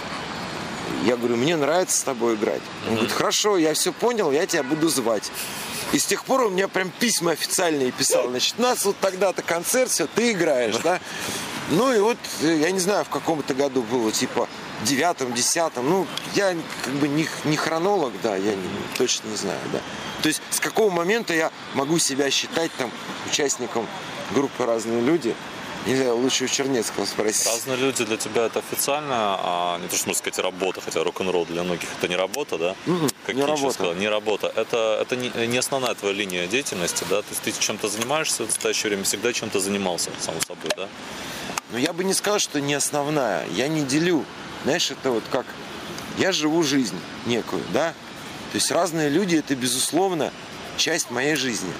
A: Я говорю, мне нравится с тобой играть. Он говорит, хорошо, я все понял, я тебя буду звать. И с тех пор у меня прям письма официальные писал. Значит, у нас вот тогда-то концерт, все, ты играешь, да? Ну и вот, я не знаю, в каком-то году было, типа, 9-м, 10-м. Я как бы не хронолог, да, я точно не знаю, да. То есть с какого момента я могу себя считать там участником группы «Разные люди»? Не знаю, лучше у Чернецкого спросить.
B: «Разные люди» для тебя это официально, а не то, что можно сказать, работа, хотя рок-н-ролл для многих это не работа, да? Как
A: не работа.
B: Сказал, не работа. Это не основная твоя линия деятельности, да? То есть ты чем-то занимаешься в настоящее время, всегда чем-то занимался, само собой, да?
A: Я бы не сказал, что не основная. Я не делю. Знаешь, это вот как... Я живу жизнь некую, да? То есть «Разные люди» — это, безусловно, часть моей жизни.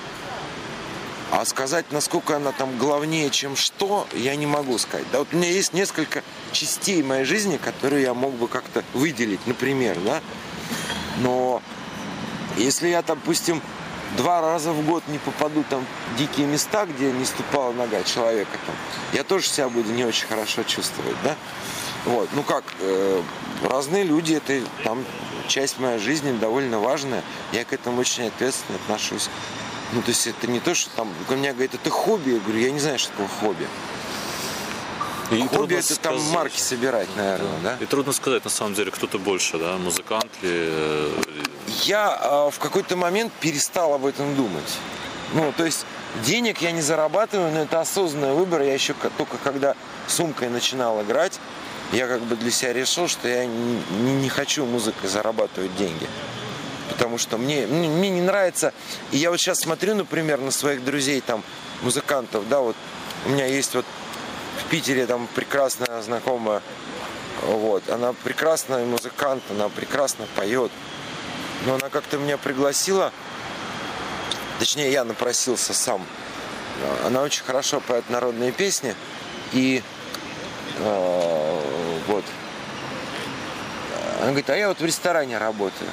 A: А сказать, насколько она там главнее, чем что, я не могу сказать. Да, вот у меня есть несколько частей моей жизни, которые я мог бы как-то выделить, например, да? Но если я, допустим, 2 раза в год не попаду там в дикие места, где не ступала нога человека, там, я тоже себя буду не очень хорошо чувствовать, да? Вот, «Разные люди» — это там часть моей жизни довольно важная. Я к этому очень ответственно отношусь. То есть это не то, что там, у меня говорит, это хобби. Я говорю, я не знаю, что такое хобби. И хобби — это сказать, там марки собирать, наверное, да?
B: И трудно сказать, на самом деле, кто-то больше, да, музыкант или...
A: Я в какой-то момент перестал об этом думать. То есть денег я не зарабатываю, но это осознанный выбор. Я еще только когда сумкой начинал играть, я как бы для себя решил, что я не хочу музыкой зарабатывать деньги. Потому что мне не нравится. И я вот сейчас смотрю, например, на своих друзей, там, музыкантов, да, вот у меня есть вот в Питере там прекрасная знакомая, вот, она прекрасный музыкант, она прекрасно поет. Но она как-то меня пригласила, точнее, я напросился сам. Она очень хорошо поет народные песни, и вот. Она говорит, а я вот в ресторане работаю.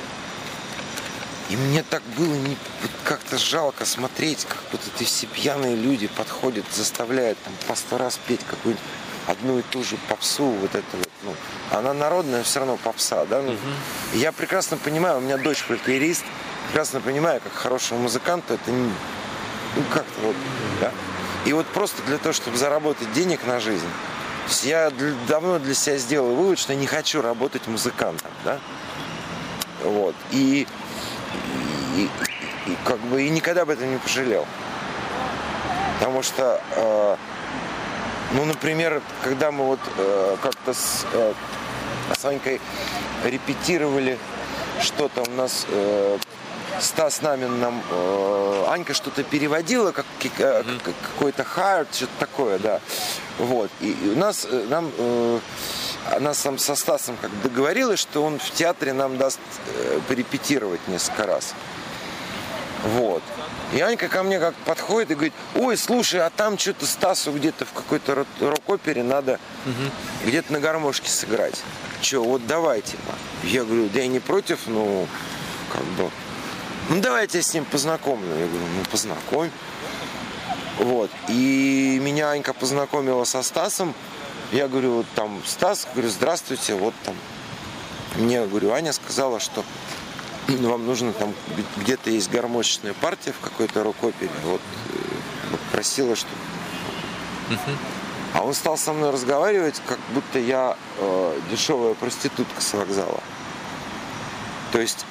A: И мне так было как-то жалко смотреть, как вот эти все пьяные люди подходят, заставляют там по 100 раз петь какую-нибудь одну и ту же попсу, вот это вот. Она народная, все равно попса, да? И я прекрасно понимаю, у меня дочь фольклорист, прекрасно понимаю, как хорошего музыканта, это не... как-то вот, да? И вот просто для того, чтобы заработать денег на жизнь, я давно для себя сделал вывод, что я не хочу работать музыкантом, да? Вот. И как бы и никогда об этом не пожалел. Потому что, например, когда мы вот как-то с Санькой репетировали что-то у нас, Стас Намин нам, Анька что-то переводила, какой-то хард, что-то такое, да. Вот. И у нас, она сам со Стасом как договорилась, что он в театре нам даст порепетировать несколько раз. Вот. И Анька ко мне как подходит и говорит, ой, слушай, а там что-то Стасу где-то в какой-то рок-опере надо где-то на гармошке сыграть. Че, вот давай, типа. Я говорю, да я не против, как бы. Давайте я с ним познакомлю. Я говорю, познакомь. Вот. И меня Анька познакомила со Стасом. Я говорю, вот там, Стас, говорю, здравствуйте, вот там. Мне, говорю, Аня сказала, что вам нужно там, где-то есть гармошечная партия в какой-то рок-опере. Вот просила, что... А он стал со мной разговаривать, как будто я дешевая проститутка с вокзала. То есть,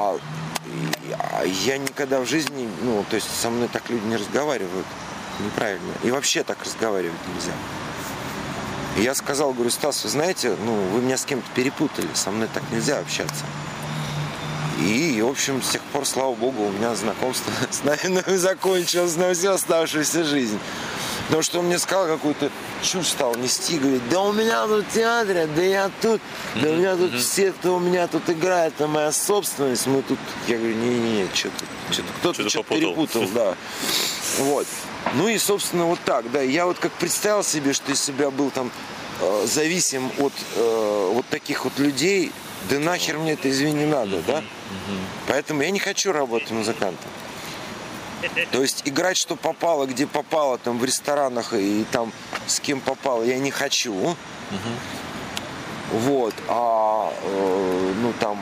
A: я никогда в жизни, ну, то есть со мной так люди не разговаривают. Неправильно. И вообще так разговаривать нельзя. И я сказал, говорю, Стас, вы знаете, ну, вы меня с кем-то перепутали, со мной так нельзя общаться. И, в общем, с тех пор, слава богу, у меня знакомство с нами закончилось на всю оставшуюся жизнь. Потому что он мне сказал, какую-то чушь стал нести, говорит, да у меня тут театр, да я тут, да у меня тут все, кто у меня тут играет, это моя собственность, мы тут, я говорю, не-не-не, кто-то что-то перепутал, да. Вот. Ну и, собственно, вот так, да, я вот как представил себе, что из себя был там зависим от вот таких вот людей, да нахер мне это, извини, не надо, да? Поэтому я не хочу работать музыкантом. То есть играть, что попало, где попало, там в ресторанах и там с кем попало, я не хочу. Вот, ну там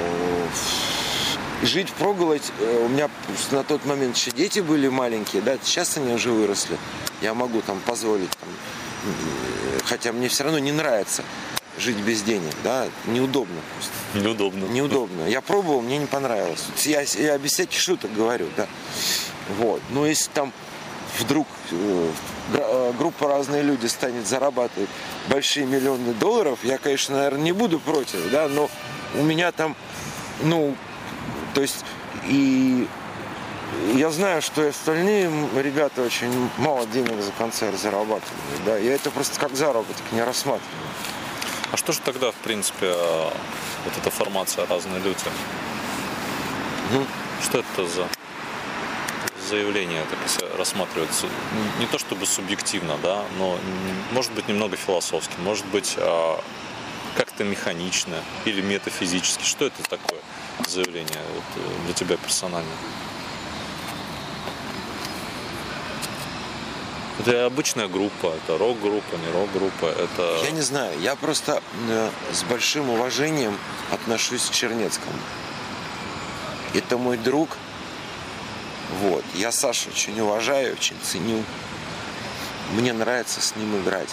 A: жить впроголодь, у меня на тот момент еще дети были маленькие, да, сейчас они уже выросли. Я могу там позволить, там, хотя мне все равно не нравится жить без денег, да, неудобно просто. Неудобно. Я пробовал, мне не понравилось. Я без всяких шуток говорю, да. Вот. Но если там вдруг группа «Разные люди» станет зарабатывать большие миллионы долларов, я, конечно, наверное, не буду против, да, но у меня там, ну, то есть, и я знаю, что и остальные ребята очень мало денег за концерт зарабатывают, да, я это просто как заработок не рассматриваю.
B: А что же тогда, в принципе, вот эта формация «Разные люди»? Что это за заявление, так если рассматривается? Не то чтобы субъективно, да, но может быть немного философски, может быть как-то механично или метафизически. Что это такое заявление вот, для тебя персонально? Это обычная группа, это рок-группа, не рок-группа, это...
A: Я не знаю, я просто с большим уважением отношусь к Чернецкому. Это мой друг. Вот. Я Сашу очень уважаю, очень ценю. Мне нравится с ним играть.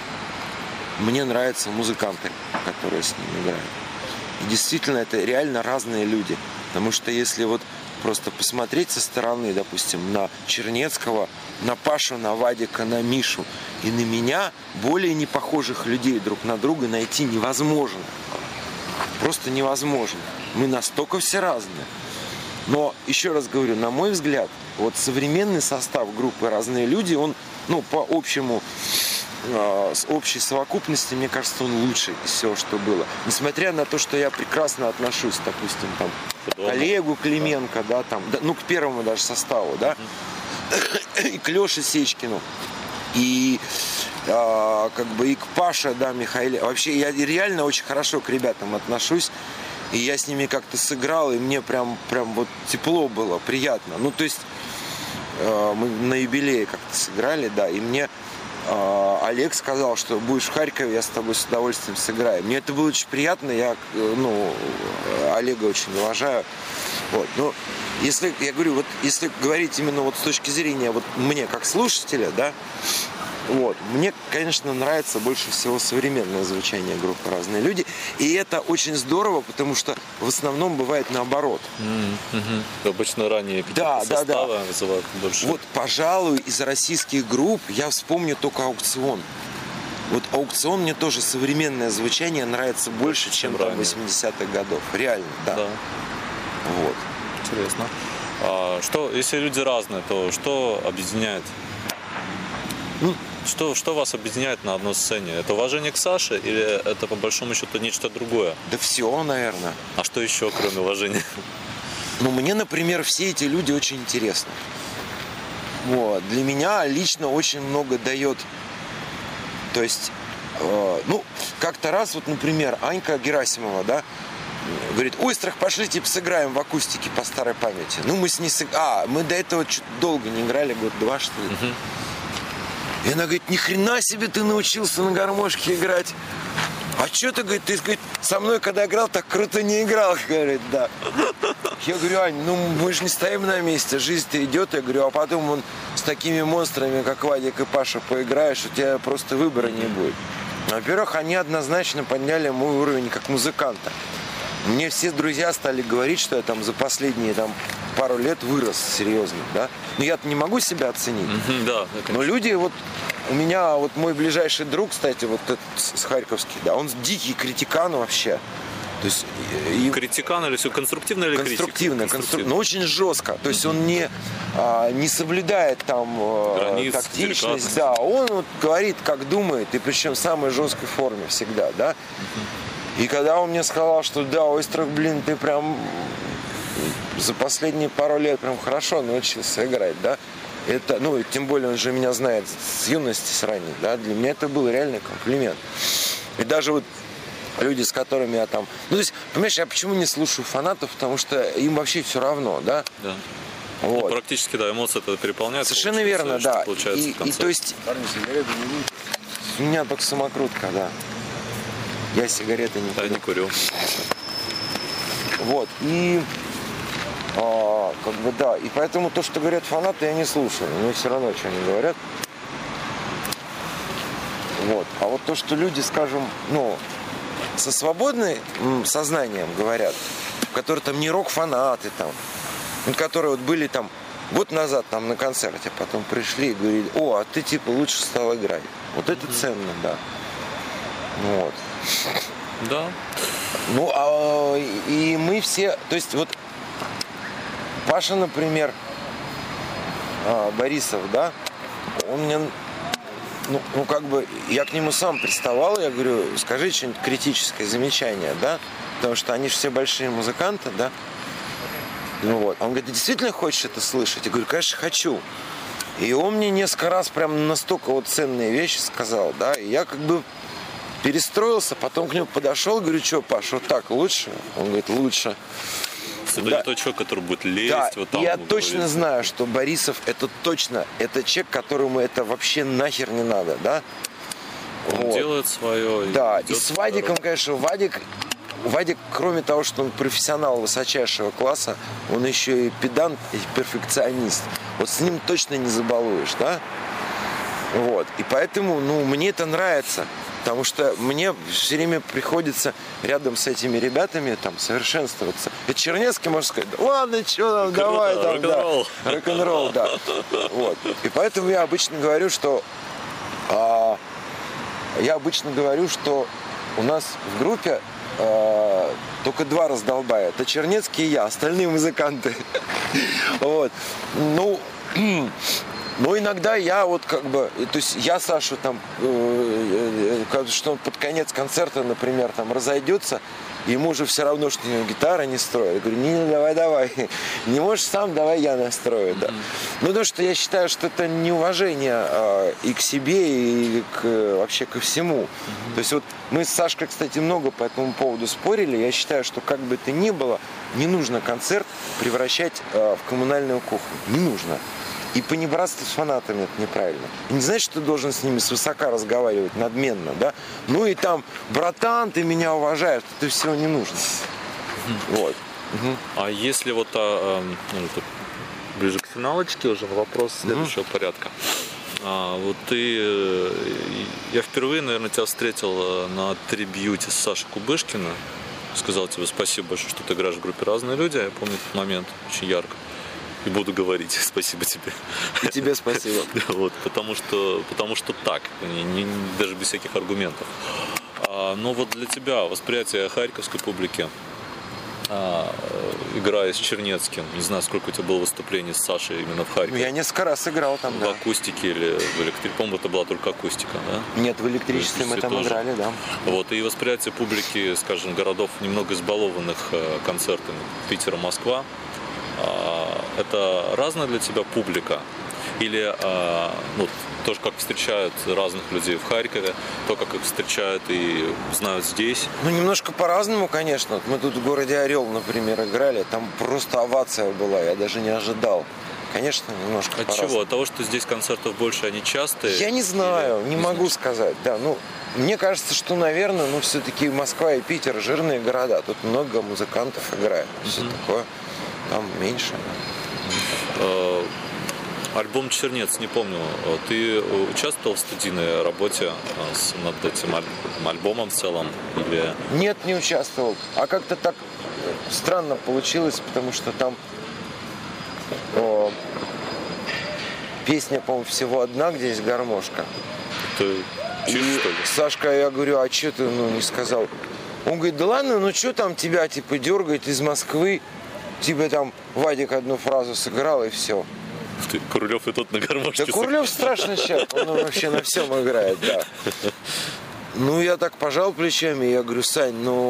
A: Мне нравятся музыканты, которые с ним играют. И действительно, это реально разные люди. Потому что если вот просто посмотреть со стороны, допустим, на Чернецкого, на Пашу, на Вадика, на Мишу и на меня, более непохожих людей друг на друга найти невозможно. Просто невозможно. Мы настолько все разные. Но, еще раз говорю, на мой взгляд, вот современный состав группы «Разные люди», он, ну, по общему, с общей совокупности, мне кажется, он лучший из всего, что было. Несмотря на то, что я прекрасно отношусь, допустим, там, к Олегу Клименко, да, там, да, ну, к первому даже составу, да, и к Леше Сечкину, и как бы и к Паше, да, Михаиле. Вообще, я реально очень хорошо к ребятам отношусь. И я с ними как-то сыграл, и мне прям вот тепло было, приятно. Ну, то есть мы на юбилее как-то сыграли, да, и мне Олег сказал, что будешь в Харькове, я с тобой с удовольствием сыграю. Мне это было очень приятно, я, ну, Олега очень уважаю. Вот. Но если, я говорю, вот если говорить именно вот с точки зрения вот мне как слушателя, да, вот. Мне, конечно, нравится больше всего современное звучание группы «Разные люди». И это очень здорово, потому что в основном бывает наоборот.
B: Обычно ранее составы вызывают больше.
A: Вот, пожалуй, из российских групп я вспомню только «Аукцион». Вот «Аукцион» мне тоже современное звучание нравится больше, чем там 80-х годов. Реально, да. Вот.
B: Интересно. Что, если люди разные, то что объединяет? Что вас объединяет на одной сцене? Это уважение к Саше или это по большому счету нечто другое?
A: Да все, наверное.
B: А что еще, кроме уважения?
A: Ну, мне, например, все эти люди очень интересны. Вот. Для меня лично очень много дает. То есть, ну, как-то раз, вот, например, Анька Герасимова, да, говорит, Ойстрах, пошли, типа, сыграем в акустике по старой памяти. Ну, мы с ней мы до этого долго не играли, год-два, что ли. И она говорит, ни хрена себе ты научился на гармошке играть. А что ты, говорит, со мной когда играл, так круто не играл, говорит, да. Я говорю, Ань, ну мы же не стоим на месте, жизнь-то идет. Я говорю, а потом он с такими монстрами, как Вадик и Паша, поиграешь, у тебя просто выбора не будет. Во-первых, они однозначно подняли мой уровень как музыканта. Мне все друзья стали говорить, что я там за последние там пару лет вырос серьезно, да. Но я-то не могу себя оценить.
B: Да,
A: но люди вот... У меня вот мой ближайший друг, кстати, вот этот с Харьковский, да, он дикий критикан вообще. То есть,
B: критикан или все конструктивно или
A: конструктивно, но очень жестко. То есть он не соблюдает там
B: границ,
A: тактичность, да. Он вот говорит, как думает, и причем в самой жесткой форме всегда, да. И когда он мне сказал, что да, Ойстрах, блин, ты прям за последние пару лет прям хорошо научился играть, да. Это, ну, тем более он же меня знает с юности, с ранней, да, для меня это был реальный комплимент. И даже вот люди, с которыми я там... Ну, то есть, понимаешь, я почему не слушаю фанатов, потому что им вообще все равно, да?
B: Да.
A: Вот.
B: Ну, практически, да, эмоции это переполняют.
A: Совершенно верно, да.
B: И
A: то есть... У меня только самокрутка, да. Я сигареты не курю.
B: Я не курю.
A: Вот, и... как бы да, и поэтому то, что говорят фанаты, я не слушаю. Мне все равно, что они говорят. Вот. А вот то, что люди, скажем, ну, со свободным сознанием говорят, которые там не рок-фанаты, там, которые вот были там год назад там на концерте, потом пришли и говорили: о, а ты типа лучше стал играть. Вот это ценно, да. Вот.
B: Да.
A: Ну, и мы все, то есть вот Паша, например, Борисов, да, он мне, ну, как бы, я к нему сам приставал, я говорю: скажи что-нибудь критическое замечание, да, потому что они же все большие музыканты, да. Ну вот, он говорит: ты действительно хочешь это слышать? Я говорю: конечно, хочу. И он мне несколько раз прям настолько вот ценные вещи сказал, да, и я как бы перестроился, потом к нему подошел, говорю: что, Паш, вот так лучше? Он говорит: лучше.
B: Это
A: да.
B: Не тот человек, который будет лезть.
A: Да,
B: вот там,
A: я точно знаю, что Борисов это точно, это человек, которому это вообще нахер не надо, да?
B: Он вот. Делает свое.
A: Да, и с Вадиком, конечно, Вадик, кроме того, что он профессионал высочайшего класса, он еще и педант, и перфекционист. Вот с ним точно не забалуешь, да? Вот, и поэтому, ну, мне это нравится. Потому что мне все время приходится рядом с этими ребятами там совершенствоваться. И Чернецкий может сказать: да ладно, что там, давай там,
B: рок-н-ролл.
A: Да, рок-н-ролл, да. Вот. И поэтому я обычно говорю, что у нас в группе только два раздолбая. Это Чернецкий и я, остальные музыканты. Вот. Но иногда я вот как бы, то есть я Сашу там, что он под конец концерта, например, там разойдется, ему уже все равно, что у него гитара не строит. Я говорю: не, давай, не можешь сам, давай я настрою, да. Ну, потому что я считаю, что это неуважение и к себе, и вообще ко всему. То есть вот мы с Сашкой, кстати, много по этому поводу спорили. Я считаю, что как бы это ни было, не нужно концерт превращать в коммунальную кухню. Не нужно. И понебратство с фанатами это неправильно. И не значит, что ты должен с ними свысока разговаривать, надменно, да? Ну и там: братан, ты меня уважаешь, это всего не нужно. Вот.
B: А если вот ближе к финалочке уже вопрос следующего порядка. Вот я впервые, наверное, тебя встретил на трибьюте с Сашей Кубышкина. Сказал тебе спасибо большое, что ты играешь в группе «Разные люди». Я помню этот момент очень ярко. И буду говорить спасибо тебе.
A: И тебе спасибо.
B: Вот, потому что так, даже без всяких аргументов. Но вот для тебя восприятие харьковской публики, играя с Чернецким, не знаю, сколько у тебя было выступлений с Сашей именно в Харькове.
A: Я несколько раз играл там, да.
B: В акустике или в электричестве? По-моему, это была только акустика, да?
A: Нет, в электричестве мы там тоже играли, да.
B: Вот, и восприятие публики, скажем, городов немного избалованных концертами: Питера, Москва. Это разная для тебя публика? Или тоже как встречают разных людей в Харькове, то, как их встречают и знают здесь?
A: Ну, немножко по-разному, конечно. Мы тут в городе Орел, например, играли. Там просто овация была, я даже не ожидал. Конечно, немножко
B: От чего? От того, что здесь концертов больше, они частые?
A: Я не знаю, не могу сказать. Да, мне кажется, что, наверное, все-таки Москва и Питер жирные города. Тут много музыкантов играет. Все такое. Там меньше.
B: Альбом «Чернец», не помню. Ты участвовал в студийной работе над этим альбомом в целом? Или...
A: Нет, не участвовал. А как-то так странно получилось, потому что там песня, по-моему, всего одна, где есть гармошка.
B: Ты чист, что ли?
A: Сашка, я говорю, а что ты не сказал? Он говорит, да ладно, ну что там тебя типа дергает из Москвы? Типа там Вадик одну фразу сыграл и все.
B: Курулев и тот на гармошке.
A: Да Курулев страшный человек, он вообще на всем играет, да. Ну, я так пожал плечами, я говорю, Сань,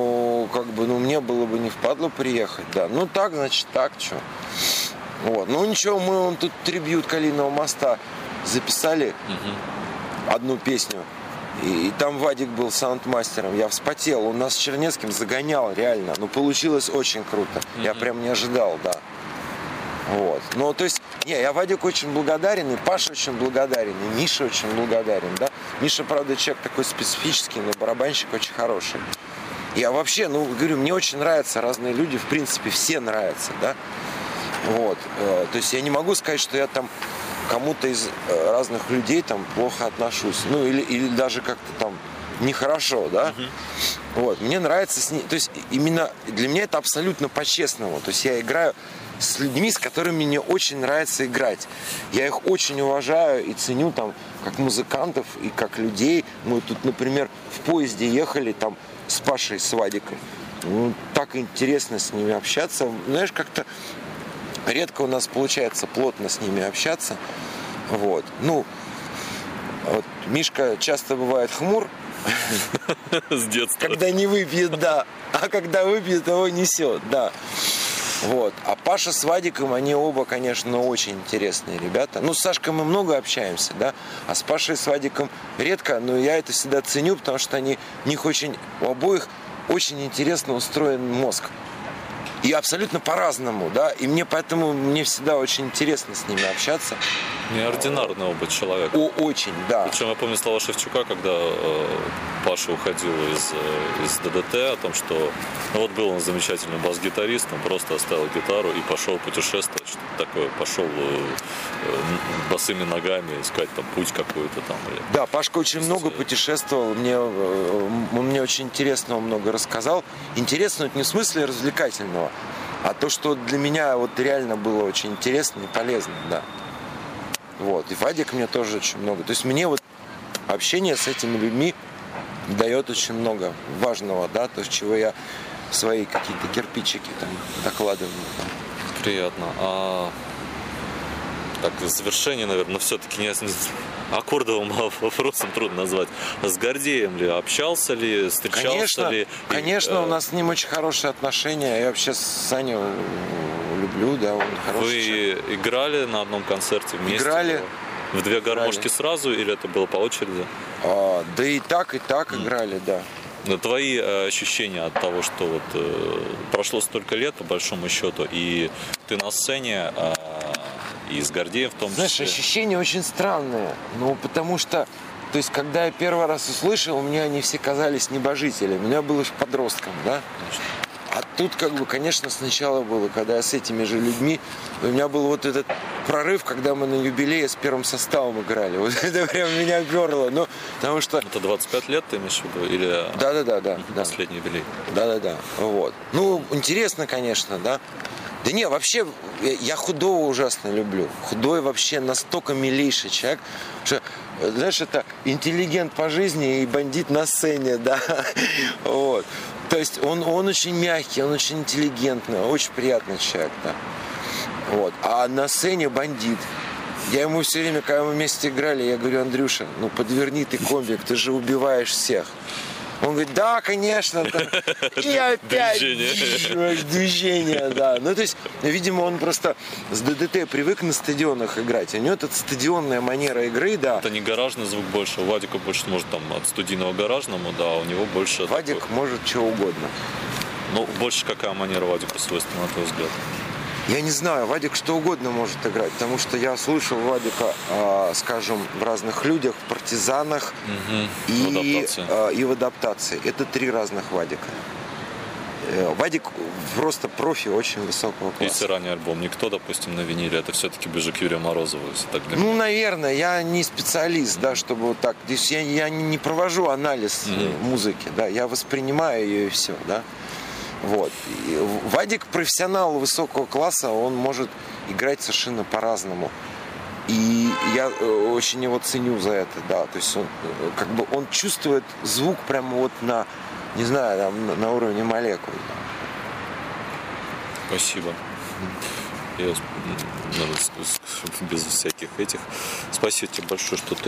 A: мне было бы не впадло приехать, да. Ну, так, значит, так, что. Вот, ну, ничего, мы тут трибьют Калиного моста записали, одну песню. И там Вадик был саундмастером, я вспотел, он нас с Чернецким загонял, реально. Ну, получилось очень круто, я прям не ожидал, да. Вот, ну, то есть, я Вадику очень благодарен, и Паша очень благодарен, и Миша очень благодарен, да. Миша, правда, человек такой специфический, но барабанщик очень хороший. Я вообще, говорю, мне очень нравятся разные люди, в принципе, все нравятся, да. Вот, то есть я не могу сказать, что я там кому-то из разных людей там плохо отношусь, или даже как-то там нехорошо, да. Вот, мне нравится с ней, то есть именно для меня это абсолютно по-честному, то есть я играю с людьми, с которыми мне очень нравится играть. Я их очень уважаю и ценю там как музыкантов и как людей. Мы тут, например, в поезде ехали там с Пашей, с Вадиком. Так интересно с ними общаться. Знаешь, как-то редко у нас получается плотно с ними общаться. Вот. Вот Мишка часто бывает хмур.
B: С детства.
A: Когда не выпьет, да. А когда выпьет, его несет, да. Вот. А Паша с Вадиком, они оба, конечно, очень интересные ребята. С Сашкой мы много общаемся, да, а с Пашей с Вадиком редко, но я это всегда ценю, потому что у них у обоих очень интересно устроен мозг. И абсолютно по-разному, да, и мне всегда очень интересно с ними общаться.
B: Неординарный оба человека.
A: Очень, да.
B: Причем я помню слова Шевчука, когда Паша уходил из ДДТ, о том, что был он замечательный бас-гитарист, он просто оставил гитару и пошел путешествовать, что-то такое, пошел босыми ногами искать там путь какой-то там.
A: Да, Пашка очень много путешествовал, он мне очень интересного много рассказал. Интересно, не в смысле развлекательного, а то, что для меня реально было очень интересно и полезно, да. Вот. И Вадик мне тоже очень много. То есть мне общение с этими людьми дает очень много важного, да, то, с чего я свои какие-то кирпичики там докладываю.
B: Приятно. Так, в завершение, наверное, но все-таки не аккордовым вопросом трудно назвать. С Гордеем ли общался ли, встречался ли?
A: Конечно, у нас с ним очень хорошие отношения. Я вообще Саню люблю, да, он хороший человек.
B: Вы играли на одном концерте вместе?
A: Играли.
B: В две гармошки сразу или это было по очереди?
A: Да и так играли, да.
B: Но твои ощущения от того, что прошло столько лет, по большому счету, и ты на сцене, и с Гордеем в том числе.
A: Знаешь, ощущения очень странные. Потому что, то есть, когда я первый раз услышал, мне они все казались небожителями. У меня был еще подростком, да? А тут, конечно, сначала было, когда я с этими же людьми, у меня был этот прорыв, когда мы на юбилее с первым составом играли. Вот это прям меня перло. Потому что...
B: Это 25 лет ты имеешь в виду? Или...
A: Да.
B: Последний юбилей.
A: Да. Вот. Интересно, конечно, да. Да не, вообще, я худого ужасно люблю. Худой вообще настолько милейший человек, что, знаешь, это интеллигент по жизни и бандит на сцене, да. Вот. То есть он очень мягкий, он очень интеллигентный, очень приятный человек, да. Вот. А на сцене бандит. Я ему все время, когда мы вместе играли, я говорю: Андрюша, подверни ты комбик, ты же убиваешь всех. Он говорит: да, конечно. И опять движение, да. То есть, видимо, он просто с ДДТ привык на стадионах играть. У него это стадионная манера игры, да.
B: Это не гаражный звук больше. У Вадика больше, может, от студийного гаражному, да, у него больше...
A: Вадик может что угодно.
B: Больше какая манера Вадику свойственна, на твой взгляд?
A: Я не знаю, Вадик что угодно может играть, потому что я слышал Вадика, скажем, в разных людях, в «Партизанах» и в «Адаптации». Это 3 разных Вадика. Вадик просто профи очень высокого класса.
B: Если ранний альбом никто, допустим, на виниле, это все-таки ближе к Юрию Морозову. Если так для меня.
A: Наверное, я не специалист, да, чтобы вот так. Здесь я не провожу анализ музыки, да, я воспринимаю ее и все, да. Вот. И Вадик профессионал высокого класса, он может играть совершенно по-разному. И я очень его ценю за это, да. То есть он как бы он чувствует звук прямо вот на, не знаю, там, на уровне молекул.
B: Спасибо. Я без всяких этих. Спасибо тебе большое, что ты